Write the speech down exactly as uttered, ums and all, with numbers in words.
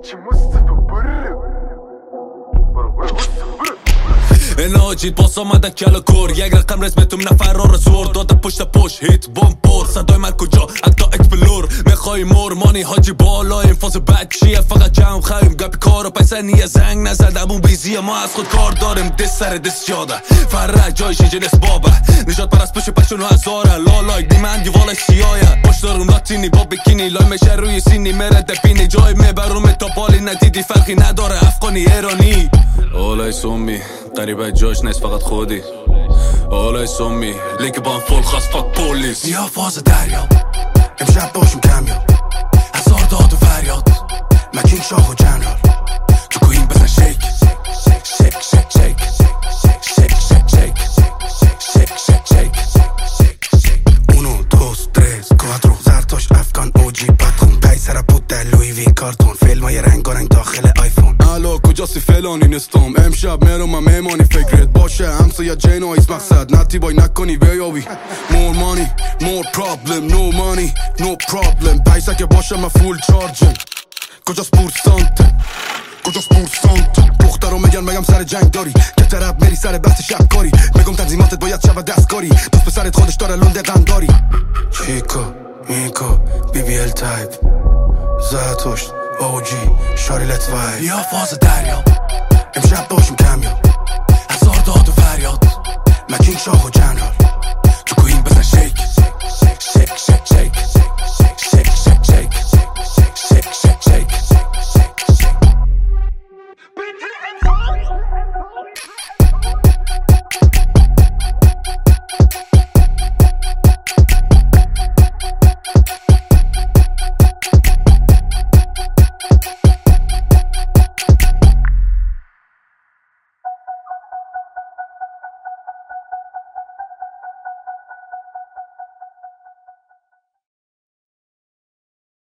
ناجید باز آمدن کلا کور یک رقم رسمتون نفر را زور داده پشت پشت هیت بوم پر صدای من کجا حتی اکبلور میخوای مورمانی حاجی بالا این فاز بد چیه فقط جمع خواهیم گپی کار و پیسه نیه زنگ نزدم اون بیزی ما از خود کار داریم دست سر دست جاده فرق جایش اینجا نست بابه نجات پر از پشت پشون و هزاره لالای دیمن دیوالش سیایه باش دارم لاتینی با بکینی لای میشه روی سینی میره دپینی جای میبرم تا بالی ندیدی فرقی نداره افغانی ایرانی اولای سومی قریبه جاش نیست فقط خودی اولای سومی لینک با هم فول خواست فاک پولیس یا فاز دریا امشب باشم کمیاب هزار داد و فریاد مکینگ شاه و جنرال تو کوین بزن شیک شیک شیک شیک شیک شیک شیک شیک شیک شیک uno dos tres cuatro زرتاش افغان اوجی پاتون پیسر پوت لوی وی کارتون فیلم های رنگارنگ داخل آیفون الو کجاسی فلانی نستم امشب میرم من میمانی فکرت باشه همسا یا جین و ایس مقصد نتی بای نکنی بیابی more money more problem no money no problem پیسه که باشه من فول چارجم کجاست پورسانت کجاست پورسانت دخترو میگن مگم سر جنگ داری که طرف میری سر بحث شکاری میگم تنظیماتت باید شود دستکاری دوست پسرت خودش داره لنده قنداری چیکو میکو بی بی ال تایپ زرتشت اوجی شاری لت وای یا فاز دریا امشب باشم کمیاب